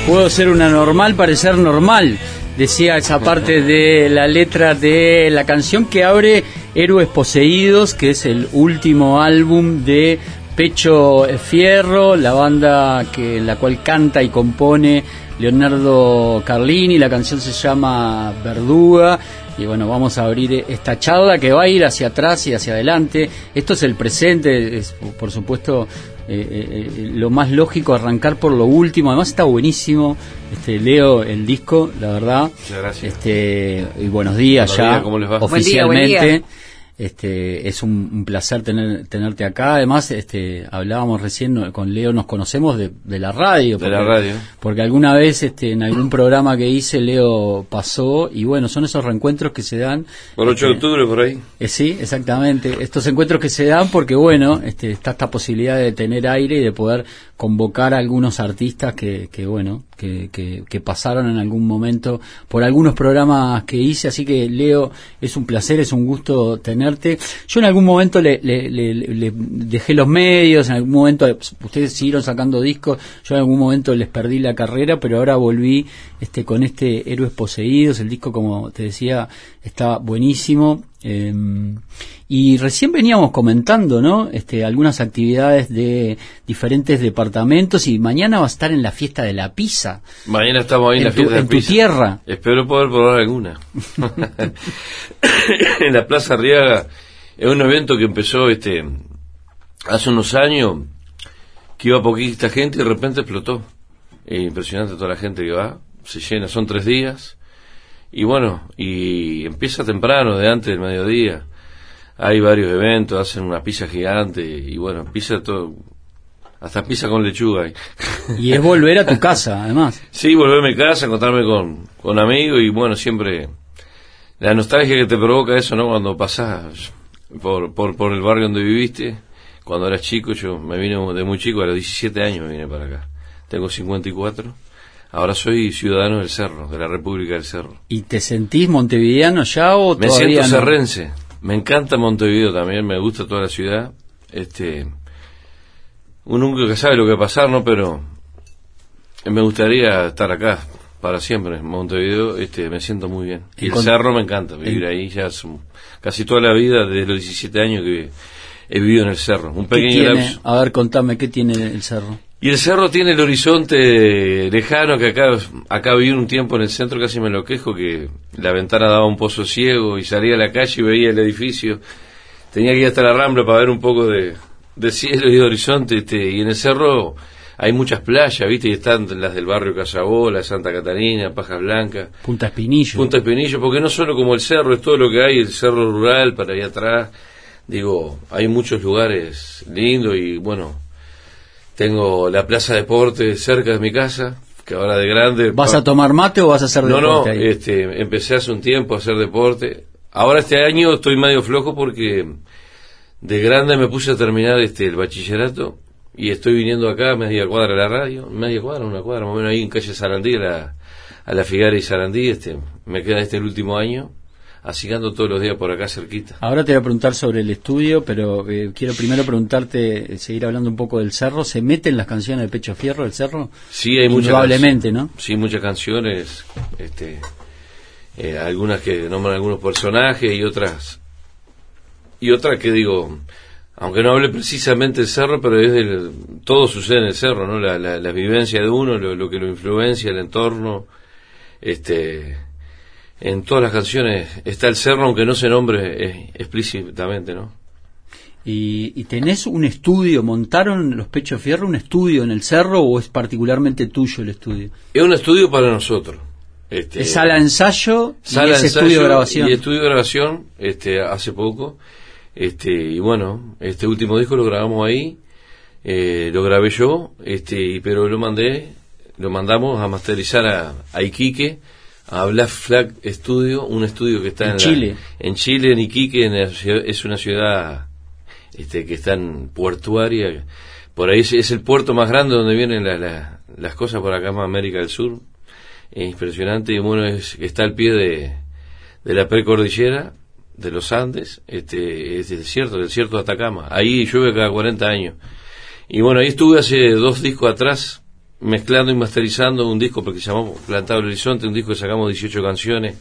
Puedo ser una normal, parecer normal, decía esa parte de la letra de la canción que abre Héroes Poseídos, que es el último álbum de Pecho Fierro, la banda en la cual canta y compone Leonardo Carlini. La canción se llama Verduga. Y bueno, vamos a abrir esta charla que va a ir hacia atrás y hacia adelante. Esto es el presente, es por supuesto lo más lógico arrancar por lo último. Además está buenísimo, leo el disco, la verdad. Muchas gracias. Y buenos días. Buenos días, ¿cómo les va? Oficialmente. Buen día. Es un placer tenerte acá. Además, hablábamos recién con Leo, nos conocemos de la radio. Porque alguna vez en algún programa que hice, Leo pasó, y bueno, son esos reencuentros que se dan. Por 8 de octubre, por ahí. Sí, exactamente. Estos encuentros que se dan porque, bueno, está esta posibilidad de tener aire y de poder convocar a algunos artistas que pasaron en algún momento por algunos programas que hice. Así que, Leo, es un placer, es un gusto tenerte. Yo en algún momento le dejé los medios, en algún momento ustedes siguieron sacando discos, yo en algún momento les perdí la carrera, pero ahora volví con Héroes Poseídos. El disco, como te decía, está buenísimo. Y recién veníamos comentando, ¿no? Algunas actividades de diferentes departamentos, y mañana va a estar en la fiesta de la pizza. Mañana estamos ahí en la fiesta de la pizza. En tu tierra. Espero poder probar alguna. En la Plaza Arriaga. Es un evento que empezó hace unos años, que iba poquita gente y de repente explotó. Es impresionante toda la gente que va, se llena, son 3 días. Y bueno, y empieza temprano, de antes del mediodía. Hay varios eventos, hacen una pizza gigante, y bueno, pizza todo, hasta pizza con lechuga. Y es volver a tu casa, además. Sí, volver a mi casa, encontrarme con amigos, y bueno, siempre la nostalgia que te provoca eso, ¿no? Cuando pasás por el barrio donde viviste, cuando eras chico. Yo me vine de muy chico, a los 17 años me vine para acá. Tengo 54. Ahora soy ciudadano del Cerro, de la República del Cerro. ¿Y te sentís montevideano ya o me todavía siento no? cerrense. Me encanta Montevideo también, me gusta toda la ciudad. Uno nunca sabe lo que va a pasar, ¿no? Pero me gustaría estar acá para siempre. En Montevideo me siento muy bien. Y el Cerro me encanta, vivir ahí ya casi toda la vida, desde los 17 años que he vivido en el Cerro. Un pequeño lapso. A ver, contame, ¿qué tiene el Cerro? Y el Cerro tiene el horizonte lejano, que acá viví un tiempo en el centro, casi me enloquejo, que la ventana daba un pozo ciego y salía a la calle y veía el edificio. Tenía que ir hasta la Rambla para ver un poco de cielo y de horizonte. Y en el Cerro hay muchas playas, ¿viste? Y están las del barrio Casabola, Santa Catalina, Pajas Blancas. Punta Espinillo. Punta Espinillo, porque no solo como el Cerro, es todo lo que hay, el Cerro rural para allá atrás. Digo, hay muchos lugares lindos y bueno... Tengo la Plaza Deporte cerca de mi casa, que ahora de grande... ¿Vas a tomar mate o vas a hacer deporte ahí? Empecé hace un tiempo a hacer deporte. Ahora este año estoy medio flojo porque de grande me puse a terminar el bachillerato y estoy viniendo acá, media cuadra de la radio, una cuadra, más o menos ahí en calle Sarandí, a la Figuera y Sarandí. Me queda el último año. Así que ando todos los días por acá cerquita. Ahora te voy a preguntar sobre el estudio, pero quiero primero preguntarte, seguir hablando un poco del Cerro. ¿Se meten las canciones de Pecho Fierro del Cerro? Sí, hay muchas. Probablemente, ¿no? Sí, muchas canciones, algunas que nombran algunos personajes y otras que digo, aunque no hable precisamente del Cerro, pero todo sucede en el Cerro, ¿no? La vivencia de uno, lo que lo influencia, el entorno, en todas las canciones está el Cerro, aunque no se nombre explícitamente, ¿no? ¿Y tenés un estudio? ¿Montaron los Pecho Fierro un estudio en el Cerro o es particularmente tuyo el estudio? Es un estudio para nosotros. ¿Es sala de ensayo y es estudio de grabación? Y estudio de grabación, hace poco. Y bueno, este último disco lo grabamos ahí, lo grabé yo, pero lo mandamos a masterizar a Iquique, a Black Flag Studio, un estudio que está en Chile. En Chile, en Iquique, es una ciudad que está en portuaria. Por ahí es el puerto más grande donde vienen las cosas por acá, más América del Sur. Es impresionante, y bueno, está al pie de la precordillera de los Andes, es del desierto de Atacama. Ahí llueve cada 40 años. Y bueno, ahí estuve hace 2 discos atrás, mezclando y masterizando un disco, porque se llamó Plantado el Horizonte, un disco que sacamos 18 canciones,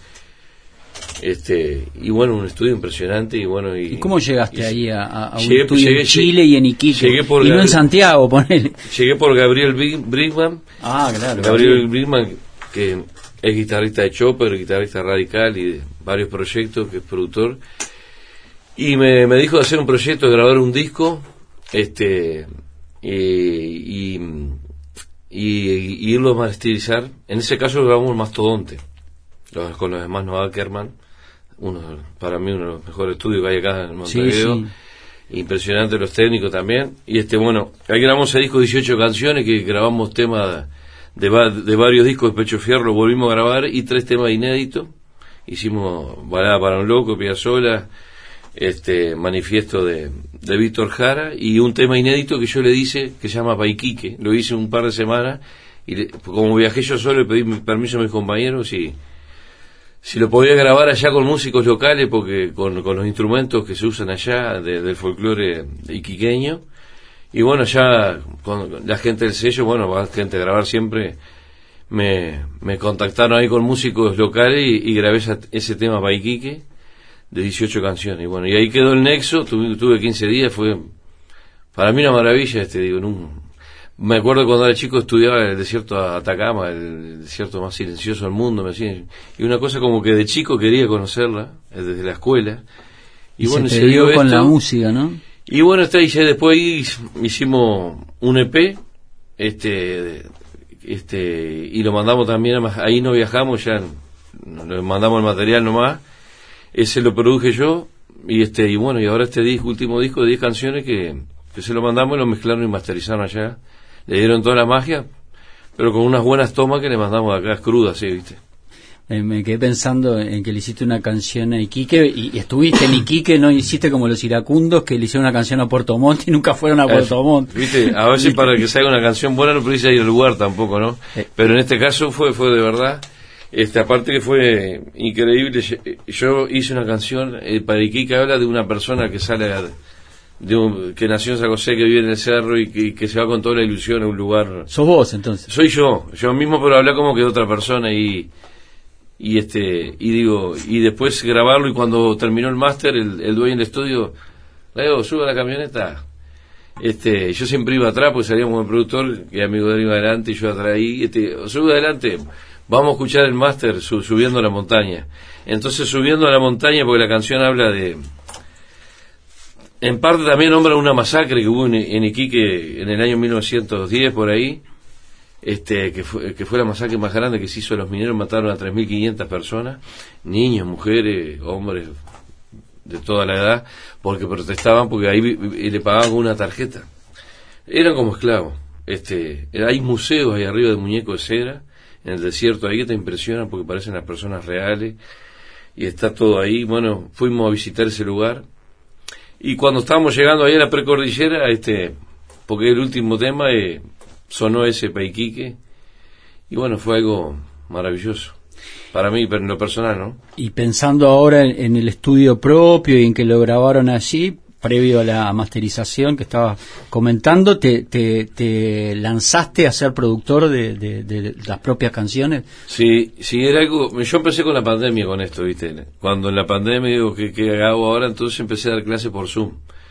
y bueno, un estudio impresionante, y bueno... ¿Y cómo llegaste ahí a un estudio en Chile y en Iquique? Y no en Santiago, ponele. Llegué por Gabriel Brinkman. Claro. Gabriel Brinkman, que es guitarrista de Chopper, guitarrista radical y de varios proyectos, que es productor, y me dijo de hacer un proyecto, de grabar un disco, y irlo a masterizar. En ese caso lo grabamos Mastodonte, con los demás Noah Kerman, para mí uno de los mejores estudios que hay acá en Montevideo. Sí. Impresionante los técnicos también. Y bueno, ahí grabamos ese disco 18 canciones, que grabamos temas de varios discos de Pecho Fierro, lo volvimos a grabar, y 3 temas inéditos. Hicimos Balada para un Loco, Piazzolla, Manifiesto de Víctor Jara, y un tema inédito que yo le hice, que se llama Paiquique. Lo hice un par de semanas, y como viajé yo solo, le pedí permiso a mis compañeros si lo podía grabar allá con músicos locales, porque con los instrumentos que se usan allá del folclore iquiqueño. Y bueno, ya con la gente del sello, bueno, va gente a grabar siempre, me contactaron ahí con músicos locales, y grabé ese tema Paiquique de 18 canciones. Y bueno, y ahí quedó el nexo. Tuve 15 días, fue para mí una maravilla. Me acuerdo cuando era chico, estudiaba en el desierto de Atacama, el desierto más silencioso del mundo, y una cosa como que de chico quería conocerla, desde la escuela. Y bueno, se dio con la música, ¿no? Y bueno, ya después hicimos un EP, y lo mandamos también, ahí no viajamos, ya le mandamos el material nomás. Ese lo produje yo, y bueno, y ahora último disco de 10 canciones que se lo mandamos, y lo mezclaron y masterizaron allá. Le dieron toda la magia, pero con unas buenas tomas que le mandamos acá crudas, ¿sí? ¿Viste? Me quedé pensando en que le hiciste una canción a Iquique, y estuviste en Iquique, no hiciste como los iracundos que le hicieron una canción a Puerto Montt y nunca fueron a Puerto Montt. ¿Viste? A veces para que salga una canción buena no precisa ir al lugar tampoco, ¿no? Pero en este caso fue de verdad. Aparte que fue increíble. Yo hice una canción para Iquique, habla de una persona que sale que nació en San José, que vive en el cerro, y que se va con toda la ilusión a un lugar. ¿Sos vos entonces? Soy yo mismo, pero habla como que de otra persona, y después grabarlo, y cuando terminó el máster, el dueño del estudio, Leo, sube a la camioneta. Yo siempre iba atrás, porque salíamos con el productor, que amigo de él iba adelante, y yo atrás ahí, sube adelante, vamos a escuchar el máster, subiendo a la montaña. Entonces, subiendo a la montaña, porque la canción habla en parte también nombra una masacre que hubo en Iquique en el año 1910, por ahí, que fue la masacre más grande que se hizo. Los mineros mataron a 3.500 personas, niños, mujeres, hombres de toda la edad, porque protestaban, porque ahí le pagaban con una tarjeta. Eran como esclavos. Hay museos ahí arriba de muñecos de cera, en el desierto, ahí, que te impresionan porque parecen las personas reales, y está todo ahí. Bueno, fuimos a visitar ese lugar, y cuando estábamos llegando ahí a la precordillera, porque el último tema sonó ese Paiquique, y bueno, fue algo maravilloso para mí, pero en lo personal, ¿no? Y pensando ahora en el estudio propio y en que lo grabaron allí, previo a la masterización que estaba comentando, ¿te lanzaste a ser productor de las propias canciones? Sí, era algo. Yo empecé con la pandemia con esto, ¿viste? Cuando en la pandemia digo, ¿qué hago ahora? Entonces empecé a dar clases por Zoom.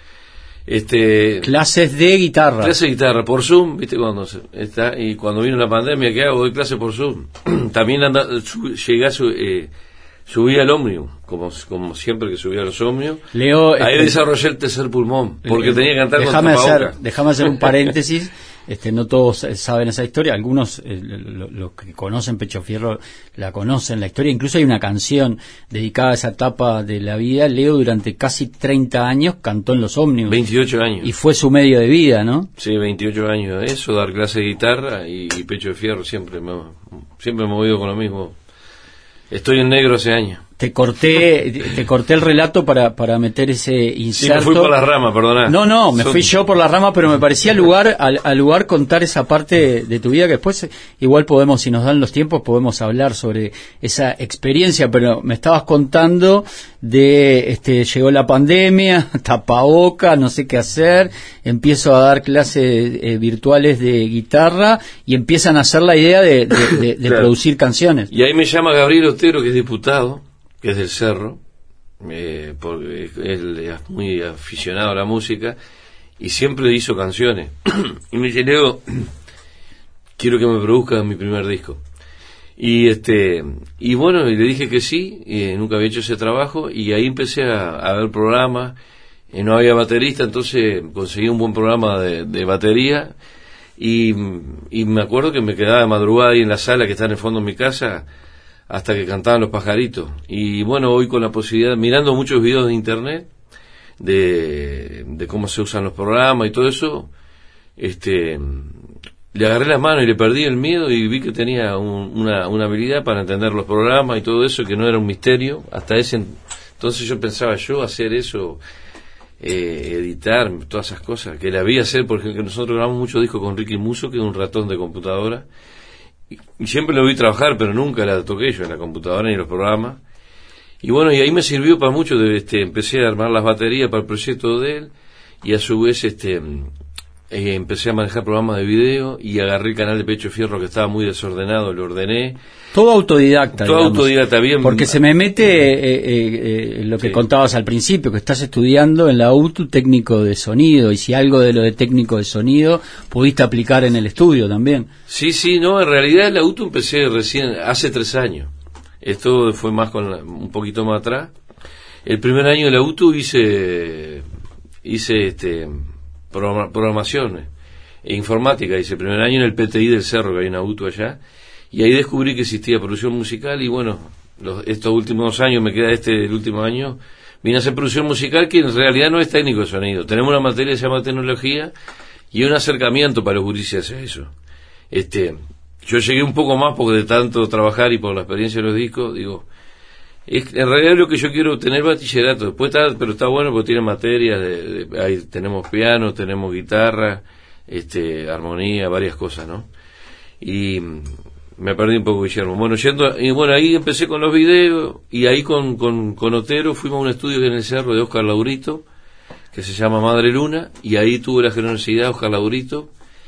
Clases de guitarra. Clases de guitarra por Zoom, ¿viste? Y cuando vino la pandemia, ¿qué hago? Doy clases por Zoom. También llegué a subí al ómnibus, como siempre que subía a los ómnibos. Leo, ahí desarrollé el tercer pulmón, porque tenía que cantar con tapabocas. Déjame hacer un paréntesis. No todos saben esa historia, algunos los que conocen Pecho Fierro la conocen la historia. Incluso hay una canción dedicada a esa etapa de la vida. Leo durante casi 30 años cantó en los ómnibus. 28 años. Y fue su medio de vida, ¿no? Sí, 28 años de eso, dar clase de guitarra, y Pecho Fierro siempre me he movido con lo mismo. Estoy en negro hace años. te corté el relato para meter ese inserto. Sí, me fui por la rama, perdona. No, me fui yo por la rama, pero me parecía al lugar contar esa parte de tu vida, que después igual podemos, si nos dan los tiempos, podemos hablar sobre esa experiencia, pero me estabas contando de, llegó la pandemia, tapaboca, no sé qué hacer, empiezo a dar clases virtuales de guitarra y empiezan a hacer la idea de Claro. producir canciones. Y ahí me llama Gabriel Otero, que es diputado, que es del Cerro, porque él es muy aficionado a la música y siempre hizo canciones. Y me dice, Leo, quiero que me produzca mi primer disco. Y bueno, y le dije que sí, nunca había hecho ese trabajo, y ahí empecé a ver programas, no había baterista, entonces conseguí un buen programa de batería, y me acuerdo que me quedaba de madrugada ahí en la sala que está en el fondo de mi casa, hasta que cantaban los pajaritos. Y bueno, hoy con la posibilidad, mirando muchos videos de internet, de cómo se usan los programas y todo eso, le agarré las manos y le perdí el miedo y vi que tenía una habilidad para entender los programas y todo eso, que no era un misterio. Hasta ese entonces yo pensaba, yo hacer eso, editar, todas esas cosas, que la vi hacer, porque nosotros grabamos muchos discos con Ricky Musso, que es un ratón de computadora, y siempre lo vi trabajar, pero nunca la toqué yo en la computadora ni los programas. Y bueno, y ahí me sirvió para mucho, empecé a armar las baterías para el proyecto de él, y a su vez empecé a manejar programas de video, y agarré el canal de Pecho Fierro que estaba muy desordenado, lo ordené. Todo autodidacta. Todo digamos. autodidacta, bien. Porque se me mete lo que Sí. contabas al principio, que estás estudiando en la UTU técnico de sonido, y si algo de lo de técnico de sonido pudiste aplicar en el estudio también. Sí, no, en realidad en la UTU empecé recién, hace 3 años. Esto fue más un poquito más atrás. El primer año de la UTU hice programación e informática, hice el primer año en el PTI del Cerro, que hay una UTU allá, y ahí descubrí que existía producción musical, y bueno, estos últimos 2 años, me queda el último año, vine a hacer producción musical, que en realidad no es técnico de sonido. Tenemos una materia que se llama tecnología, y un acercamiento para los gurises hacia eso. Yo llegué un poco más porque de tanto trabajar y por la experiencia de los discos, digo, en realidad lo que yo quiero tener bachillerato, después pero está bueno porque tiene materias, ahí tenemos piano, tenemos guitarra, armonía, varias cosas, ¿no? Y me perdí un poco, Guillermo. Bueno, ahí empecé con los videos, y ahí con Otero fuimos a un estudio que en el Cerro de Oscar Laurito, que se llama Madre Luna, y ahí tuve la generosidad, Oscar Laurito,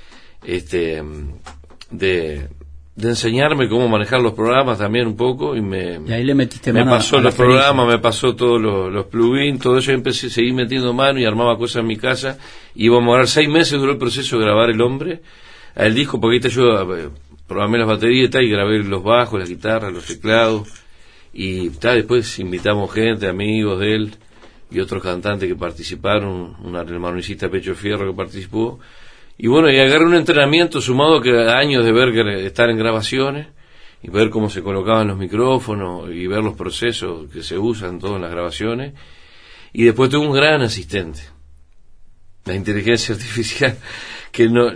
de enseñarme cómo manejar los programas también un poco, y ahí le metiste me mano pasó a la los programas, me pasó todos los plugins, todo eso. Yo seguí metiendo mano y armaba cosas en mi casa. Íbamos a durar 6 meses, duró el proceso de grabar El Hombre, el disco, porque ahí yo programé las baterías y grabé los bajos, las guitarras, los teclados, y después invitamos gente, amigos de él y otros cantantes que participaron, el manuicista Pecho Fierro que participó. Y bueno, y agarré un entrenamiento sumado que años de estar en grabaciones y ver cómo se colocaban los micrófonos y ver los procesos que se usan todas las grabaciones. Y después tuve un gran asistente, la inteligencia artificial, que no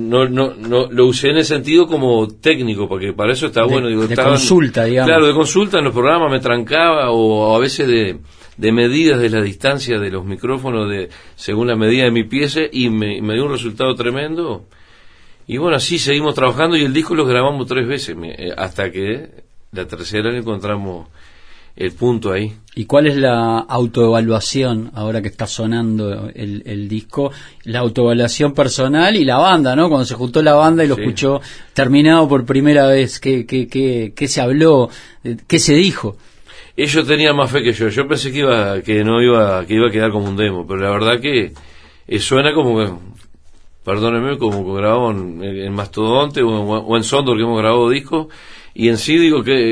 lo usé en el sentido como técnico, porque para eso está bueno. Digo, de consulta, digamos. Claro, de consulta en los programas, me trancaba, o a veces de medidas de la distancia de los micrófonos según la medida de mi pieza, y me dio un resultado tremendo. Y bueno, así seguimos trabajando, y el disco lo grabamos 3 veces, hasta que la tercera le encontramos el punto ahí. ¿Y cuál es la autoevaluación ahora que está sonando el disco? La autoevaluación personal y la banda, ¿no? Cuando se juntó la banda y lo escuchó terminado por primera vez, ¿qué se habló? ¿Qué se dijo? Ellos tenían más fe que yo. Yo pensé que iba a quedar como un demo, pero la verdad que suena como que, perdónenme, como que grabamos en Mastodonte o en Sondor, que hemos grabado discos, y en sí digo que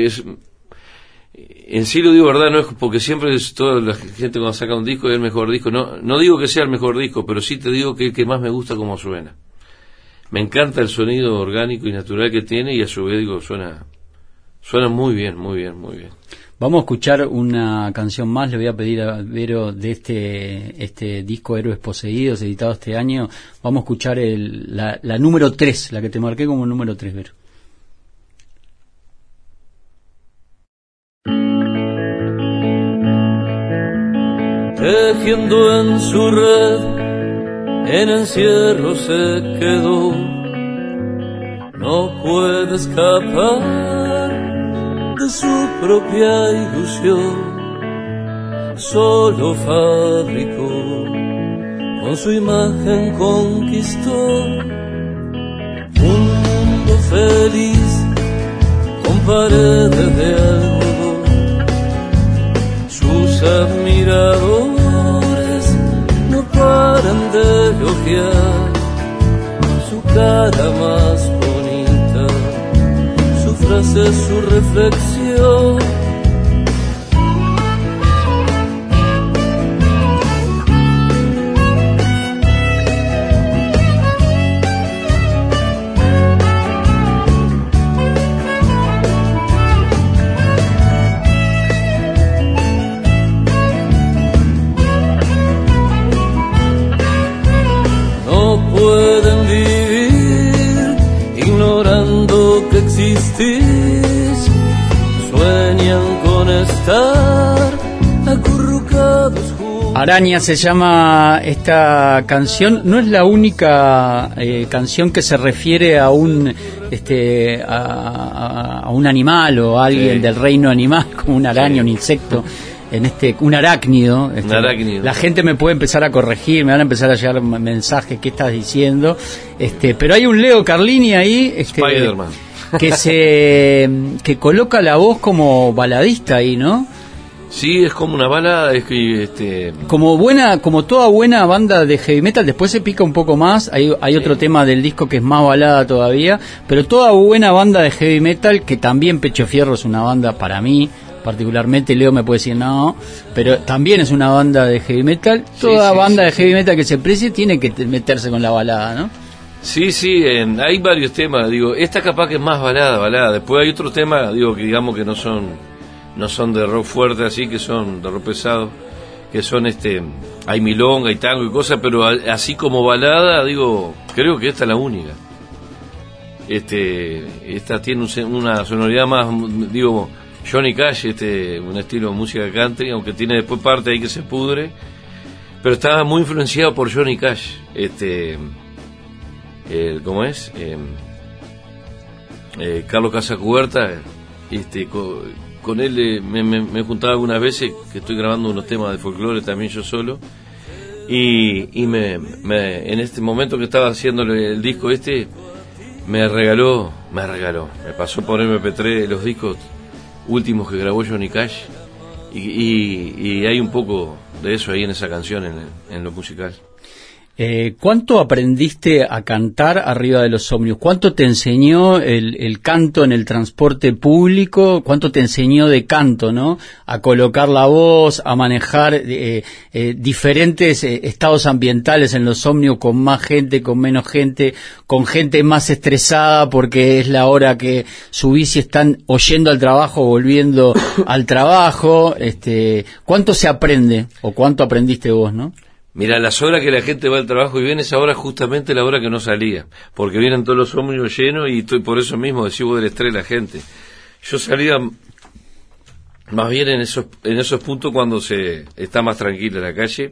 en sí lo digo verdad, no es porque siempre toda la gente cuando saca un disco es el mejor disco. No digo que sea el mejor disco, pero sí te digo que el que más me gusta como suena. Me encanta el sonido orgánico y natural que tiene, y a su vez digo, suena muy bien, muy bien, muy bien. Vamos a escuchar una canción más. Le voy a pedir a Vero de este disco Héroes Poseídos, editado este año. Vamos a escuchar la número 3, la que te marqué como número 3, Vero. tejiendo en su red, en encierro se quedó. No puede escapar de su propia ilusión, solo fabricó, con su imagen conquistó un mundo feliz con paredes de algodón. Sus admiradores no paran de elogiar su cara más bonita, su frase, su reflexión. Sueñan con estar acurrucados juntos. Araña se llama esta canción. No es la única canción que se refiere a un a un animal o a alguien Sí. del reino animal, como una araña, Sí. un insecto. Un arácnido. Un arácnido. La gente me puede empezar a corregir, me van a empezar a llegar mensajes, ¿qué estás diciendo? Pero hay un Leo Carlini ahí, Spider-Man. que coloca la voz como baladista ahí, ¿no? Sí, es como una balada, es que Como toda buena banda de heavy metal, después se pica un poco más, hay otro tema del disco que es más balada todavía, pero toda buena banda de heavy metal, que también Pecho Fierro es una banda para mí, particularmente. Leo me puede decir no, pero también es una banda de heavy metal. Toda banda de heavy metal que se precie tiene que meterse con la balada, ¿no? Sí, hay varios temas, digo, esta capaz que es más balada, después hay otros temas, digo, que digamos que no son de rock fuerte así, que son de rock pesado, que son hay milonga, hay tango y cosas, pero así como balada, digo, creo que esta es la única. Esta tiene una sonoridad más, digo, Johnny Cash, un estilo de música country, aunque tiene después parte ahí que se pudre, pero estaba muy influenciado por Johnny Cash, ¿cómo es? Carlos Casacuberta, con él me he juntado algunas veces, que estoy grabando unos temas de folclore también yo solo, y en este momento que estaba haciéndole el disco me pasó por MP3 los discos últimos que grabó Johnny Cash, y hay un poco de eso ahí en esa canción, en lo musical. ¿Cuánto aprendiste a cantar arriba de los ómnibus? ¿Cuánto te enseñó el canto en el transporte público? ¿Cuánto te enseñó de canto, no? A colocar la voz, a manejar diferentes estados ambientales en los ómnibus, con más gente, con menos gente, con gente más estresada porque es la hora que subís y están oyendo al trabajo, volviendo al trabajo. ¿Cuánto se aprende o cuánto aprendiste vos, no? Mira, las horas que la gente va al trabajo y viene, esa hora justamente la hora que no salía, porque vienen todos los ómnibus llenos y por eso mismo decís vos del estrés de la gente. Yo salía más bien en esos puntos cuando se está más tranquila la calle,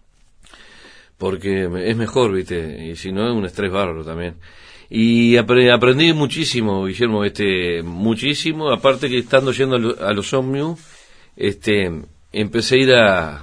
porque es mejor, ¿viste? Y si no, es un estrés bárbaro también. Y aprendí muchísimo, Guillermo, muchísimo, aparte que estando yendo a los ómnibus, empecé a ir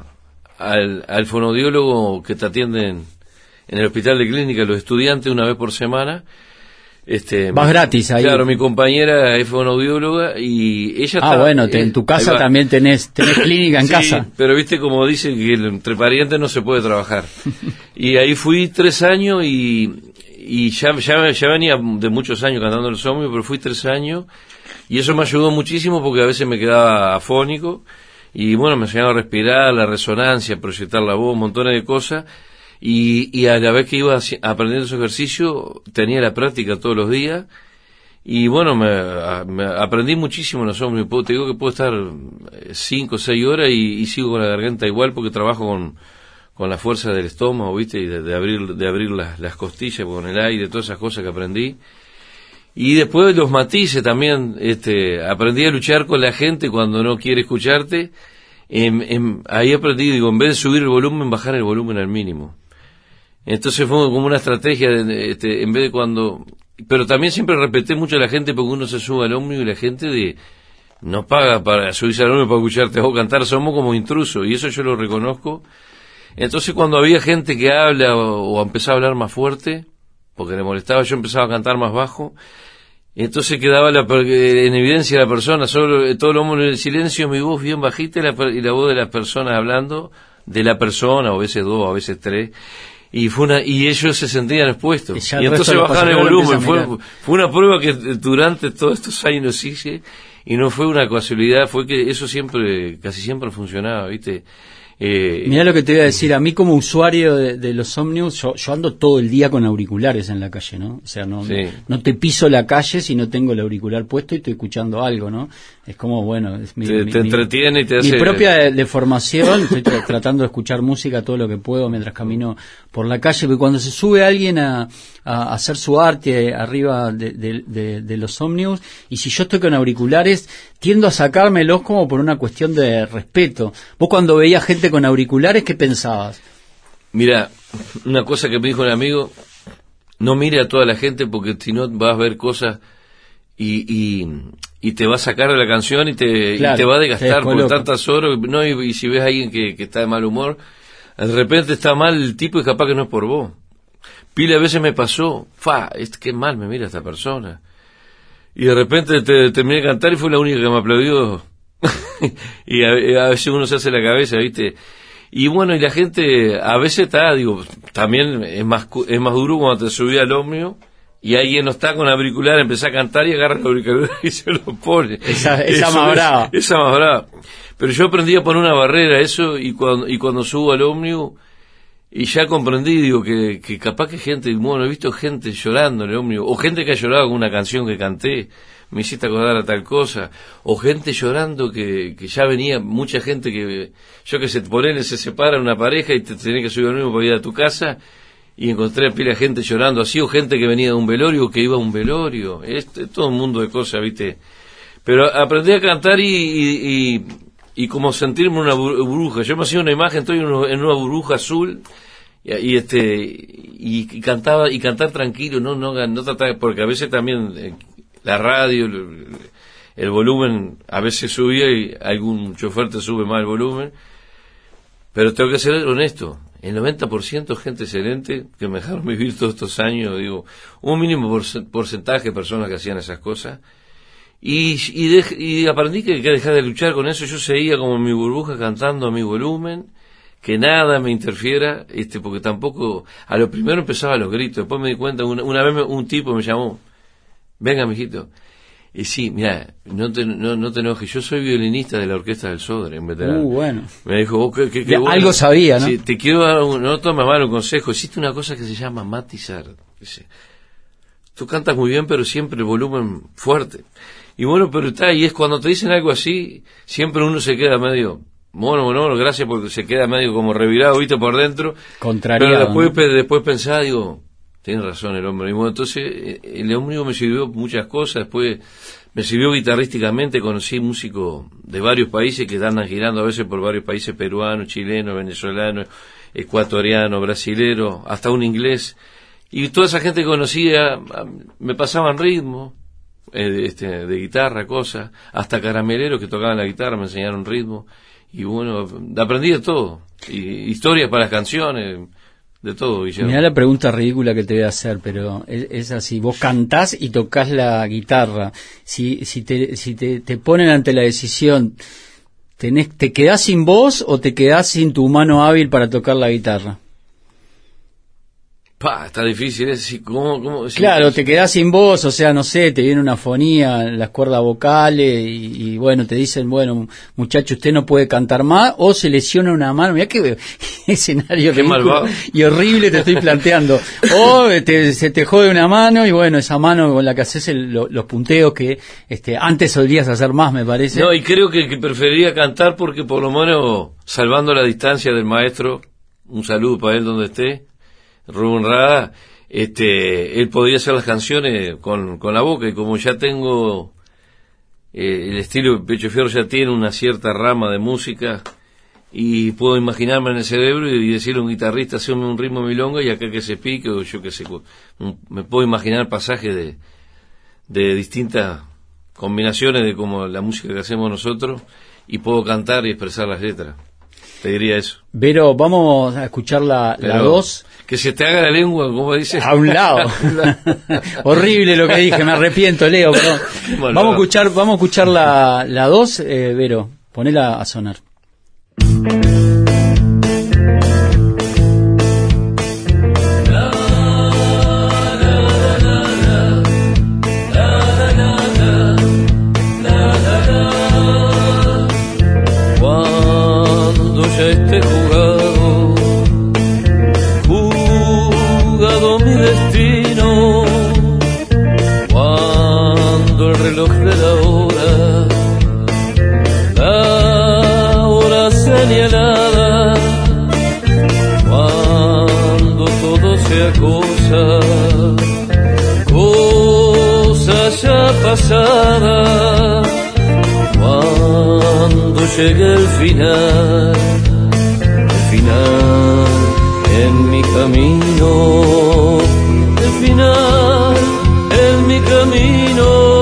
al fonodiólogo que te atienden en el hospital de clínica los estudiantes una vez por semana. Vas gratis ahí. Claro, mi compañera es fonodióloga y ella en tu casa también tenés clínica en sí, casa. Pero viste como dicen que entre parientes no se puede trabajar. Y ahí fui 3 años y ya venía de muchos años cantando los ómnibus, pero fui 3 años y eso me ayudó muchísimo porque a veces me quedaba afónico. Y bueno, me enseñaba a respirar, la resonancia, proyectar la voz, montones de cosas. Y a la vez que iba aprendiendo ese ejercicio, tenía la práctica todos los días. Y bueno, me aprendí muchísimo en los ómnibus. Te digo que puedo estar 5 o 6 horas y sigo con la garganta igual porque trabajo con la fuerza del estómago, ¿viste? Y de abrir las costillas con el aire, todas esas cosas que aprendí. Y después los matices también, aprendí a luchar con la gente cuando no quiere escucharte ahí aprendí, digo, en vez de subir el volumen, bajar el volumen al mínimo. Entonces fue como una estrategia, en vez de cuando... Pero también siempre respeté mucho a la gente, porque uno se sube al ómnibus y la gente no paga para subirse al ómnibus para escucharte a vos cantar, somos como intrusos, y eso yo lo reconozco. Entonces cuando había gente que habla o empezaba a hablar más fuerte, porque le molestaba, yo empezaba a cantar más bajo, entonces quedaba en evidencia la persona, solo todo el mundo en el silencio, mi voz bien bajita y la voz de las personas hablando de la persona, o a veces dos, a veces tres, y ellos se sentían expuestos, y entonces bajaron el volumen. Fue una prueba que durante todos estos años hice, y no fue una casualidad, fue que eso casi siempre funcionaba, ¿viste? Mirá lo que te voy a decir, a mí como usuario de los ómnibus, yo ando todo el día con auriculares en la calle, ¿no? O sea, no te piso la calle si no tengo el auricular puesto y estoy escuchando algo, ¿no? Es como, bueno, te entretiene y te hace... Mi propia deformación, estoy tratando de escuchar música todo lo que puedo mientras camino por la calle, porque cuando se sube alguien a hacer su arte arriba de los ómnibus, y si yo estoy con auriculares, tiendo a sacármelos como por una cuestión de respeto. Vos cuando veías gente con auriculares, ¿qué pensabas? Mira, una cosa que me dijo un amigo, no mire a toda la gente porque si no vas a ver cosas y te va a sacar de la canción y te va a desgastar por tantas horas, ¿no? Y si ves a alguien que está de mal humor, de repente está mal el tipo y capaz que no es por vos. Pila a veces me pasó, qué mal me mira esta persona. Y de repente terminé de cantar y fue la única que me aplaudió. Y a veces uno se hace la cabeza, ¿viste? Y bueno, y la gente a veces también es más duro cuando te subís al ómnibus y alguien no está con auricular, empieza a cantar y agarra el auricular y se lo pone. Esa más brava. Esa más brava. Pero yo aprendí a poner una barrera a eso, y cuando subo al ómnibus, y ya comprendí, digo, que capaz que gente, bueno, he visto gente llorando en el ómnibus, o gente que ha llorado con una canción que canté, me hiciste acordar a tal cosa, o gente llorando que ya venía, mucha gente que, yo que sé, se separa una pareja y te tenés que subir al ómnibus para ir a tu casa, y encontré a pila de gente llorando así, o gente que venía de un velorio, o que iba a un velorio, todo un mundo de cosas, ¿viste? Pero aprendí a cantar y como sentirme una burbuja. Yo me hacía una imagen, estoy en una burbuja azul, y cantar tranquilo, no tratar, porque a veces también la radio, el volumen, a veces subía y algún chofer te sube más el volumen, pero tengo que ser honesto. El 90% gente excelente que me dejaron vivir todos estos años, digo, un mínimo porcentaje de personas que hacían esas cosas, y aprendí que dejar de luchar con eso. Yo seguía como en mi burbuja cantando a mi volumen, que nada me interfiera, porque tampoco, a lo primero empezaba los gritos, después me di cuenta, una vez un tipo me llamó, venga mijito, y sí, mira, no te enojes, yo soy violinista de la orquesta del Sodre, en veterano. Bueno. Me dijo, qué bueno. Algo sabía, ¿no? Sí, te quiero dar no toma mal un consejo, existe una cosa que se llama matizar, dice, tú cantas muy bien, pero siempre el volumen fuerte. Y bueno, pero y es cuando te dicen algo así, siempre uno se queda medio, bueno, gracias, porque se queda medio como revirado, ¿viste? Por dentro. Contrariado. Pero después pensaba, digo, tiene razón el hombre. Y bueno, entonces, el ómnibus me sirvió muchas cosas, después me sirvió guitarrísticamente, conocí músicos de varios países que andan girando a veces por varios países, peruanos, chilenos, venezolanos, ecuatorianos, brasileros, hasta un inglés. Y toda esa gente que conocía, me pasaban ritmo, de guitarra, cosas, hasta carameleros que tocaban la guitarra me enseñaron ritmo, y bueno, aprendí de todo, y historias para las canciones, de todo, Guillermo. Mirá la pregunta ridícula que te voy a hacer, pero es así, vos cantás y tocás la guitarra, si te ponen ante la decisión, ¿te quedás sin voz o te quedás sin tu mano hábil para tocar la guitarra? Está difícil, ¿cómo? Claro, te quedás sin voz, o sea, no sé, te viene una afonía en las cuerdas vocales y bueno, te dicen, bueno, muchacho, usted no puede cantar más, o se lesiona una mano. Mirá qué escenario ridículo y horrible te estoy planteando. O se te jode una mano y bueno, esa mano con la que haces los punteos que antes solías hacer más, me parece. No, y creo que preferiría cantar porque por lo menos, salvando la distancia del maestro, un saludo para él donde esté, Rubén Rada, él podía hacer las canciones con la boca, y como ya tengo el estilo de Pecho Fierro, ya tiene una cierta rama de música, y puedo imaginarme en el cerebro y decirle a un guitarrista, hazme un ritmo de milonga y acá que se pique, o yo qué sé, me puedo imaginar pasajes de distintas combinaciones de como la música que hacemos nosotros, y puedo cantar y expresar las letras. Te diría eso. Vero, vamos a escuchar la 2. Que se te haga la lengua, como dices. A un lado. Horrible lo que dije, me arrepiento, Leo. Pero vamos a escuchar la 2, Vero. Ponela a sonar. Cuando ya esté jugado mi destino, cuando el reloj de la hora señalada, cuando todo sea cosa ya pasada, cuando llegue el final en mi camino, el final en mi camino.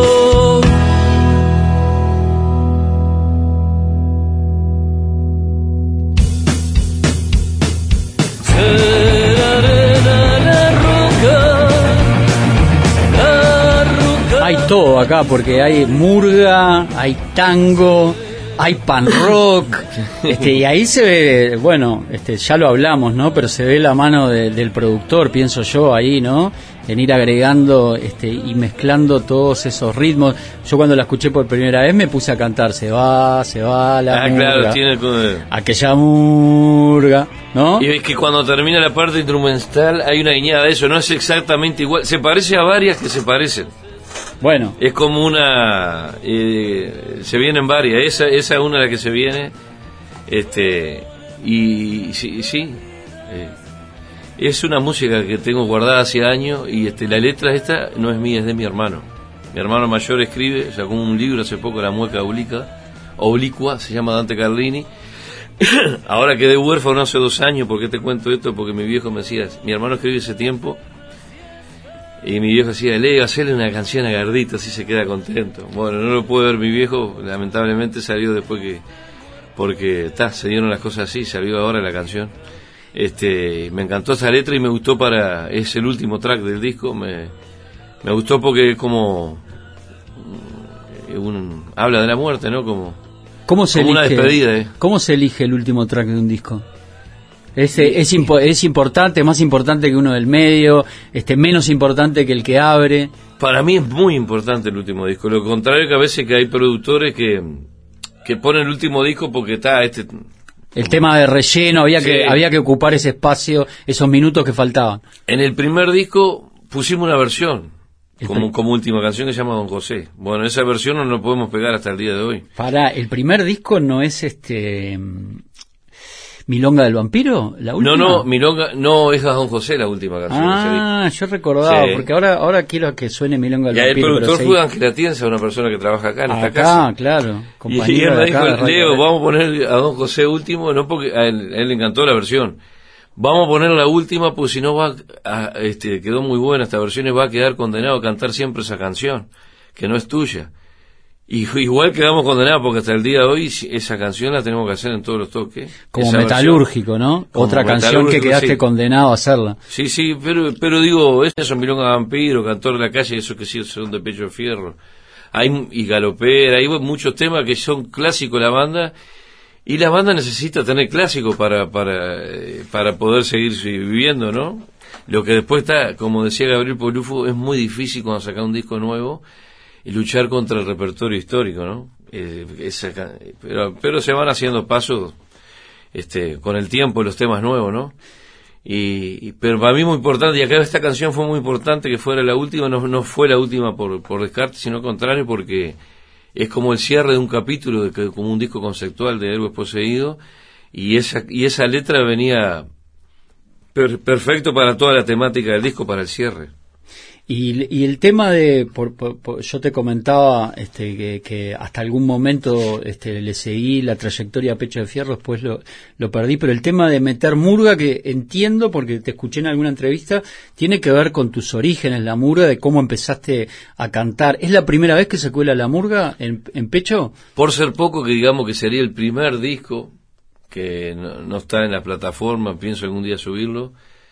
Hay todo acá, porque hay murga, hay tango, hay pan rock, y ahí se ve, bueno, ya lo hablamos, ¿no? Pero se ve la mano del productor, pienso yo, ahí, ¿no? En ir agregando y mezclando todos esos ritmos. Yo cuando la escuché por primera vez me puse a cantar, se va la murga, claro, tiene aquella murga, ¿no? Y es que cuando termina la parte instrumental hay una guiñada de eso, no es exactamente igual, se parece a varias que se parecen. Bueno, es como una se vienen varias, esa es una de las que se viene, y sí, es una música que tengo guardada hace años, y la letra esta no es mía, es de mi hermano mayor. Escribe, sacó un libro hace poco, La mueca oblicua, se llama Dante Carlini. Ahora quedé huérfano hace 2 años. ¿Por qué te cuento esto? Porque mi viejo me decía, mi hermano escribe ese tiempo, y mi viejo decía, Leo, hacerle una canción a Gardito, así se queda contento. Bueno, no lo puede ver mi viejo, lamentablemente salió después porque se dieron las cosas así, salió ahora la canción. Me encantó esa letra y me gustó es el último track del disco, me gustó porque es como habla de la muerte, ¿no? ¿Cómo se como elige, una despedida, ¿Cómo se elige el último track de un disco? Es importante, más importante que uno del medio, menos importante que el que abre. Para mí es muy importante el último disco. Lo contrario, que a veces que hay productores que ponen el último disco porque está el tema de relleno, había que ocupar ese espacio, esos minutos que faltaban. En el primer disco pusimos una versión como última canción que se llama Don José. Bueno, esa versión no la podemos pegar hasta el día de hoy. El primer disco no es ¿Milonga del Vampiro? ¿La última? No, Milonga, no, es a Don José la última canción. Yo recordaba, porque ahora quiero que suene Milonga del Vampiro. El productor fue Ángel Atienza, una persona que trabaja acá en esta casa. Claro. Y él me dijo, Leo, vamos a poner a Don José último, no porque a él le encantó la versión. Vamos a poner la última, porque si no quedó muy buena esta versión y va a quedar condenado a cantar siempre esa canción, que no es tuya. Y igual quedamos condenados porque hasta el día de hoy esa canción la tenemos que hacer en todos los toques. Como metalúrgico, ¿no? Otra canción que quedaste condenado a hacerla. Sí, pero digo, ese es un Milonga Vampiro, Cantor de la Calle, eso que sí son de Pecho de Fierro. Y Galopera, hay muchos temas que son clásicos de la banda, y la banda necesita tener clásicos para poder seguir viviendo, ¿no? Lo que después está, como decía Gabriel Polufo, es muy difícil cuando saca un disco nuevo y luchar contra el repertorio histórico, ¿no? Pero se van haciendo pasos con el tiempo, los temas nuevos, ¿no? Pero para mí muy importante, y acá esta canción fue muy importante que fuera la última, no fue la última por descarte, sino al contrario, porque es como el cierre de un capítulo, como un disco conceptual de Héroes Poseídos, y esa letra venía perfecto para toda la temática del disco, para el cierre. Y el tema de, yo te comentaba que hasta algún momento le seguí la trayectoria a Pecho de Fierro, después lo perdí, pero el tema de meter murga, que entiendo, porque te escuché en alguna entrevista, tiene que ver con tus orígenes, la murga, de cómo empezaste a cantar. ¿Es la primera vez que se cuela la murga en Pecho? Por ser poco, que digamos que sería el primer disco que no está en la plataforma, pienso algún día subirlo,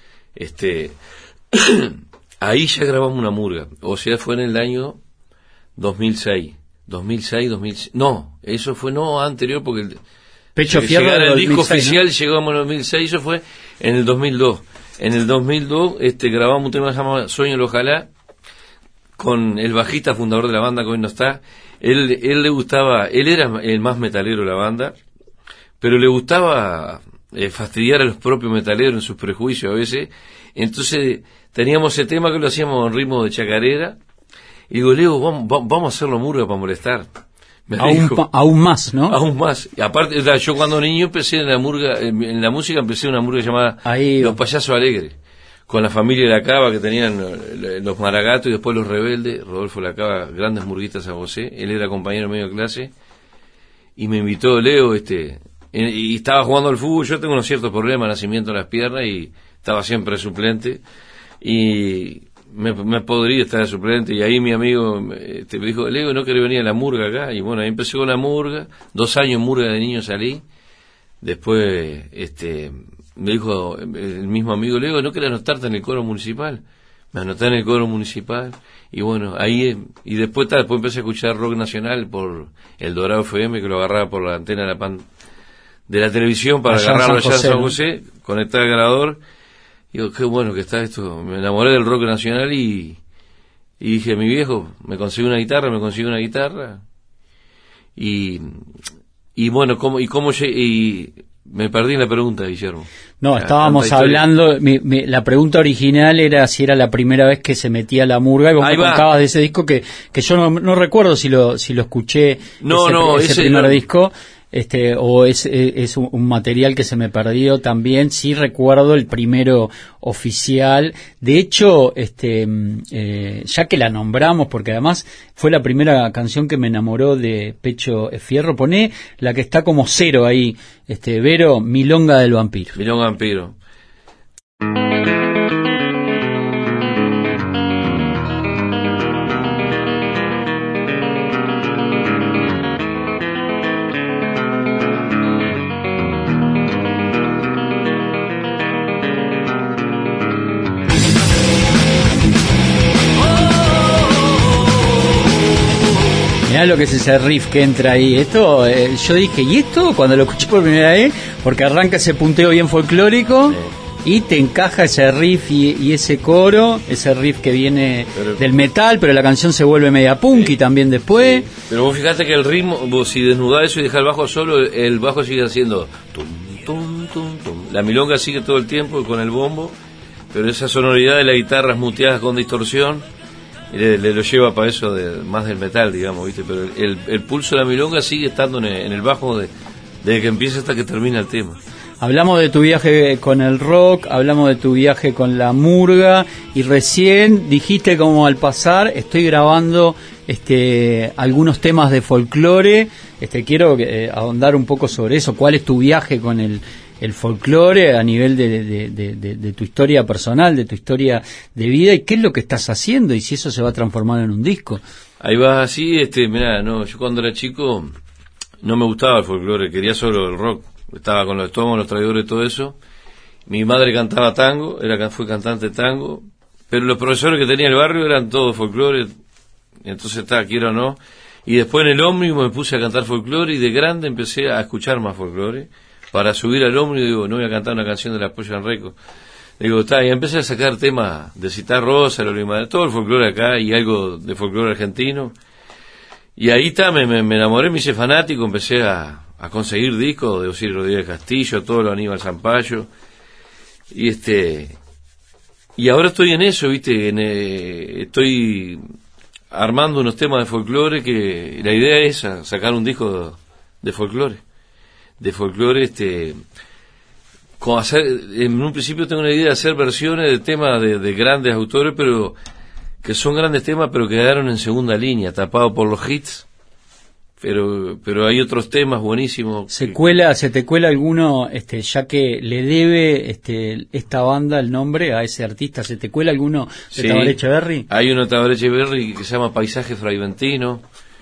ahí ya grabamos una murga, o sea, fue en el año 2006, no, eso fue anterior, porque Pecho Fierro el disco 2006, oficial, ¿no? llegamos en el 2006, eso fue en el 2002. En el 2002 grabamos un tema que se llama Sueño Ojalá, con el bajista fundador de la banda, que hoy no está. Él le gustaba, él era el más metalero de la banda, pero le gustaba fastidiar a los propios metaleros en sus prejuicios a veces. Entonces teníamos ese tema que lo hacíamos en ritmo de chacarera, y digo, Leo, vamos a hacerlo murga para molestar. Aún más, ¿no? Aún más. Y aparte, yo cuando niño empecé en la murga, en la música empecé una murga llamada Los Payasos Alegres, con la familia de la Cava, que tenían los Maragatos y después los Rebeldes, Rodolfo Lacava, grandes murguistas San José. Él era compañero medio de clase, y me invitó Leo, y estaba jugando al fútbol. Yo tengo unos ciertos problemas de nacimiento en las piernas, y estaba siempre suplente, y me podría estar de suplente, y ahí mi amigo me dijo, Leo, ¿no querés venir a la murga acá? Y bueno, ahí empecé con la murga, 2 años en murga de niño salí. Después me dijo el mismo amigo, Leo, ¿no querés anotarte en el coro municipal? Me anoté en el coro municipal, y bueno, ahí, y después empecé a escuchar rock nacional por el Dorado FM, que lo agarraba por la antena de la televisión para agarrarlo allá en San José, conectar al grabador. Digo, qué bueno que está esto. Me enamoré del rock nacional, y dije, mi viejo, me consiguió una guitarra, y bueno, y me perdí en la pregunta, Guillermo. No, estábamos hablando, la pregunta original era si era la primera vez que se metía la murga, y vos me contabas de ese disco que yo no recuerdo si lo escuché, ese primer disco. O es un material que se me perdió también. Sí recuerdo el primero oficial. De hecho, ya que la nombramos, porque además fue la primera canción que me enamoró de Pecho Fierro, poné la que está como 0 ahí, Vero, Milonga del Vampiro. Milonga Vampiro. Mirá lo que es ese riff que entra ahí. Esto, yo dije, ¿y esto? Cuando lo escuché por primera vez, porque arranca ese punteo bien folclórico, y te encaja ese riff y ese coro, ese riff que viene del metal, pero la canción se vuelve media punky también después. Sí. Pero vos fijate que el ritmo, vos si desnudás eso y dejás el bajo solo, el bajo sigue haciendo tum, tum, tum, tum. La milonga sigue todo el tiempo con el bombo, pero esa sonoridad de las guitarras muteadas con distorsión le lo lleva para eso más del metal, digamos, ¿viste? Pero el pulso de la milonga sigue estando en el bajo desde que empieza hasta que termina el tema. Hablamos de tu viaje con el rock, hablamos de tu viaje con la murga, y recién dijiste como al pasar, estoy grabando algunos temas de folclore. Quiero ahondar un poco sobre eso. ¿Cuál es tu viaje con el folclore a nivel de tu historia personal, de tu historia de vida, y qué es lo que estás haciendo, y si eso se va a transformar en un disco? Ahí va, así, mirá, yo cuando era chico no me gustaba el folclore, quería solo el rock. Estaba con los Estómagos, los Traidores y todo eso. Mi madre cantaba tango, fue cantante de tango, pero los profesores que tenía el barrio eran todos folclore, entonces quiero o no. Y después en el ómnibus me puse a cantar folclore, y de grande empecé a escuchar más folclore. Para subir al ómnibus digo, no voy a cantar una canción de la Polla en Reco. Digo, y empecé a sacar temas de Citar Rosa, todo el folclore acá, y algo de folclore argentino. Y ahí me enamoré, me hice fanático, empecé a conseguir discos de Osiris Rodríguez Castillo, todo lo Aníbal Zampayo, y ahora estoy en eso, estoy armando unos temas de folclore, que la idea es sacar un disco de folclore, en un principio tengo una idea de hacer versiones de temas de grandes autores, pero que son grandes temas, pero quedaron en segunda línea, tapados por los hits. Pero hay otros temas buenísimos. ¿Se te cuela alguno, ya que le debe esta banda el nombre a ese artista? ¿Se te cuela alguno de Sí, Tabaré Echeverry? Hay uno de Tabaré Echeverry que se llama Paisaje Fraiventino,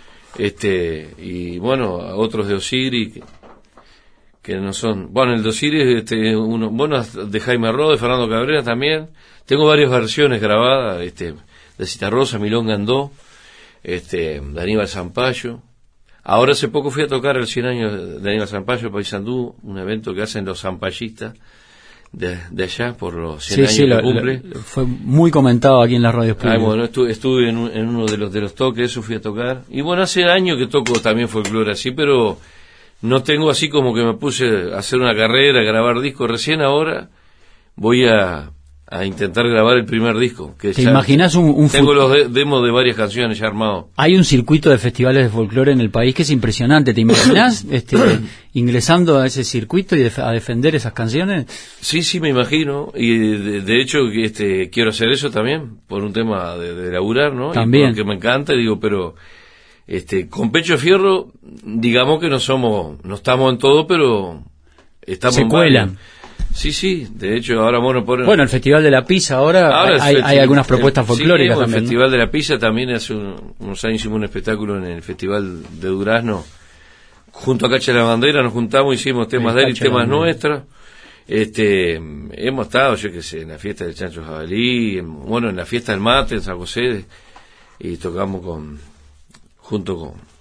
y bueno, otros de Osiris que no son, bueno, el de Osiris, bueno, de Jaime Ross, de Fernando Cabrera también. Tengo varias versiones grabadas, de Citarrosa, Milonga Andó, de Aníbal Zampayo. Ahora hace poco fui a tocar el 100 años de Aníbal Zampayo, Paysandú, un evento que hacen los zampallistas de allá por los 100 años que cumple. Fue muy comentado aquí en las radios públicas. Bueno, estuve en uno de los toques, eso fui a tocar. Y bueno, hace años que toco también folclore así, pero no tengo así como que me puse a hacer una carrera, a grabar discos. Recién ahora voy a intentar grabar el primer disco. Que ¿Te imaginas tengo los demos de varias canciones ya armados. Hay un circuito de festivales de folclore en el país que es impresionante. ¿Te imaginas ingresando a ese circuito y a defender esas canciones? Sí, me imagino. Y de hecho quiero hacer eso también, por un tema de laburar, ¿no? También. Y porque me encanta, pero con Pecho Fierro, digamos que no estamos en todo, pero estamos se cuelan. Sí, de hecho ahora Bueno, el Festival de la Pizza ahora hay algunas propuestas folclóricas también. El Festival de la Pizza también hace unos años hicimos un espectáculo en el Festival de Durazno, junto a Cacha la Bandera, nos juntamos, hicimos temas de él y temas nuestros. Hemos estado, yo qué sé, en la fiesta del Chancho Jabalí, en la fiesta del Mate en San José, y tocamos junto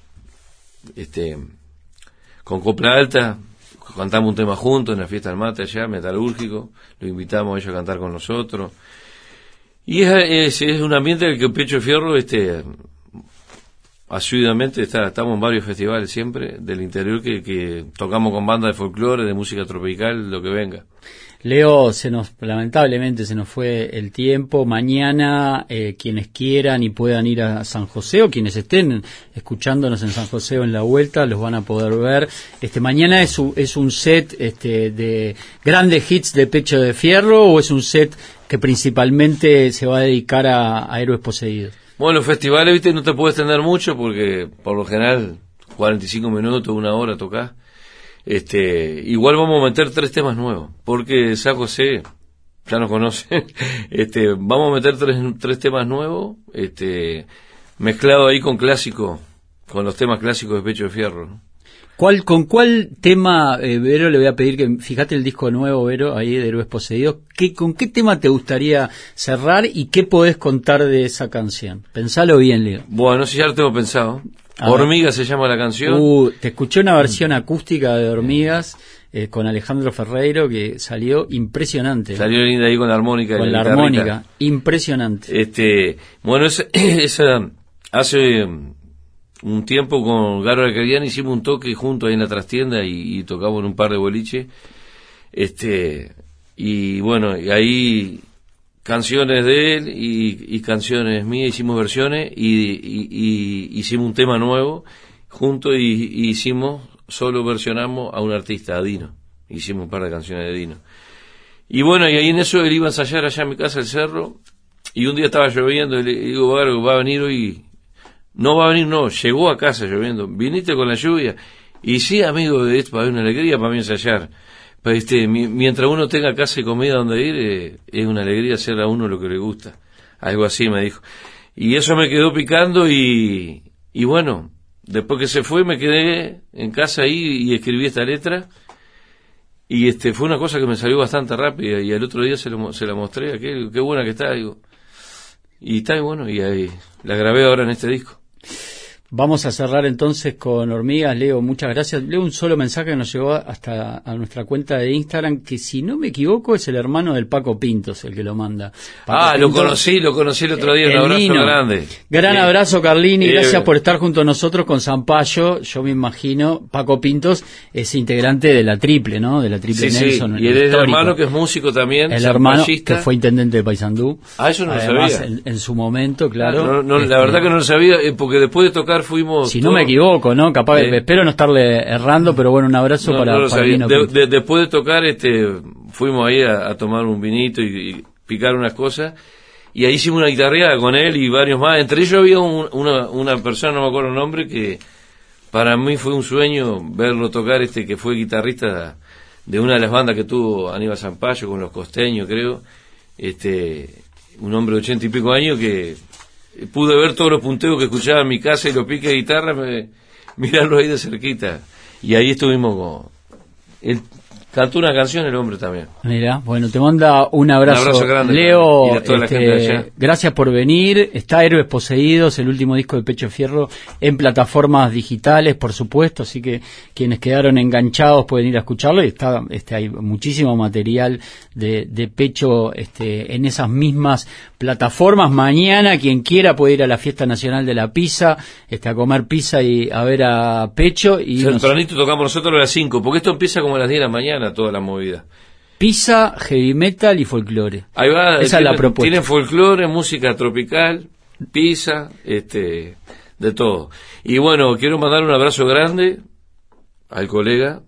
con Copla Alta. Cantamos un tema juntos en la fiesta del Mate allá, metalúrgico, lo invitamos a ellos a cantar con nosotros. Y es un ambiente en el que Pecho Fierro, asiduamente estamos en varios festivales siempre, del interior, que tocamos con bandas de folclore, de música tropical, lo que venga. Leo, lamentablemente se nos fue el tiempo. Mañana, quienes quieran y puedan ir a San José, o quienes estén escuchándonos en San José o en la vuelta, los van a poder ver. Mañana es un set de grandes hits de Pecho de Fierro, o es un set que principalmente se va a dedicar a héroes poseídos. Bueno, los festivales, no te puedes extender mucho porque por lo general 45 minutos, una hora tocás. Igual vamos a meter 3 temas nuevos, porque San José ya nos conoce. Vamos a meter tres temas nuevos, mezclado ahí con los temas clásicos de Pecho de Fierro, ¿no? ¿Con cuál tema, Vero, le voy a pedir que, fíjate el disco nuevo, Vero, ahí de Héroes Poseídos, ¿con qué tema te gustaría cerrar y qué podés contar de esa canción? Pensalo bien, Leo. Bueno, sí, ya lo tengo pensado. Hormigas se llama la canción. Te escuché una versión acústica de Hormigas con Alejandro Ferreiro que salió impresionante. Salió linda ahí con la armónica. Con la armónica, impresionante. Bueno, esa hace un tiempo con Garo Alcarian hicimos un toque juntos ahí en la trastienda y tocamos en un par de boliches. Y bueno, y ahí canciones de él y canciones mías, hicimos versiones y hicimos un tema nuevo juntos y versionamos a un artista, a Dino. Hicimos un par de canciones de Dino. Y bueno, y ahí en eso él iba a ensayar allá en mi casa, el cerro, y un día estaba lloviendo y le digo, Garo, ¿va a venir hoy? No va a venir, no, llegó a casa lloviendo. ¿Viniste con la lluvia? Y sí, amigo, esto va a haber una alegría para mí ensayar. Mientras uno tenga casa y comida donde ir, es una alegría hacer a uno lo que le gusta. Algo así me dijo. Y eso me quedó picando y bueno, después que se fue me quedé en casa ahí y escribí esta letra. Y fue una cosa que me salió bastante rápida y al otro día se la mostré a aquel, qué buena que está, digo. Y está bueno, y ahí la grabé ahora en este disco. Vamos a cerrar entonces con Hormigas. Leo, muchas gracias. Leo un solo mensaje que nos llegó hasta a nuestra cuenta de Instagram, que si no me equivoco es el hermano del Paco Pintos el que lo manda. Lo conocí el otro día, un abrazo grande. Gran abrazo, Carlini, gracias por estar junto a nosotros con Zampayo. Yo me imagino, Paco Pintos es integrante de la Triple, ¿no? De la Triple Nelson. Sí. Y él es el hermano que es músico también, el hermano que fue intendente de Paysandú. Eso no además, lo sabía. En su momento, claro. No, la verdad que no lo sabía, porque después de tocar fuimos... Si no me equivoco, ¿no? Capaz, espero no estarle errando, pero bueno, un abrazo para Lino. Después de tocar, fuimos ahí a tomar un vinito y picar unas cosas, y ahí hicimos una guitarreada con él y varios más. Entre ellos había una persona, no me acuerdo el nombre, que para mí fue un sueño verlo tocar, que fue guitarrista de una de las bandas que tuvo Aníbal Zampayo con Los Costeños, creo. Un hombre de 80 y pico años que pude ver todos los punteos que escuchaba en mi casa y los piques de guitarra, mirarlo ahí de cerquita. Y ahí estuvimos él cantó una canción el hombre también. Mira, bueno, te manda un abrazo grande, Leo, y a toda la gente de allá. Gracias por venir. Está Héroes Poseídos, el último disco de Pecho Fierro, en plataformas digitales, por supuesto, así que quienes quedaron enganchados pueden ir a escucharlo, y hay muchísimo material de Pecho en esas mismas plataformas. Mañana quien quiera puede ir a la Fiesta Nacional de la Pizza, a comer pizza y a ver a Pecho. Y tempranito tocamos nosotros a las 5, porque esto empieza como a las 10 de la mañana, toda la movida. Pizza, heavy metal y folclore. Ahí va, esa es la propuesta. Tienen folclore, música tropical, pizza, de todo. Y bueno, quiero mandar un abrazo grande al colega,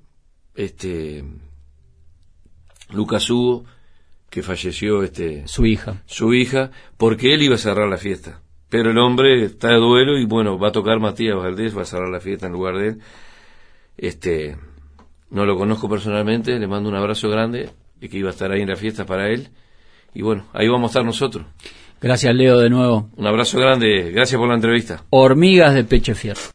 Lucas Hugo, que falleció, su hija, porque él iba a cerrar la fiesta. Pero el hombre está de duelo y bueno, va a tocar Matías Valdés, va a cerrar la fiesta en lugar de él. No lo conozco personalmente, le mando un abrazo grande, y que iba a estar ahí en la fiesta para él. Y bueno, ahí vamos a estar nosotros. Gracias, Leo, de nuevo. Un abrazo grande, gracias por la entrevista. Hormigas de Pecho Fierro.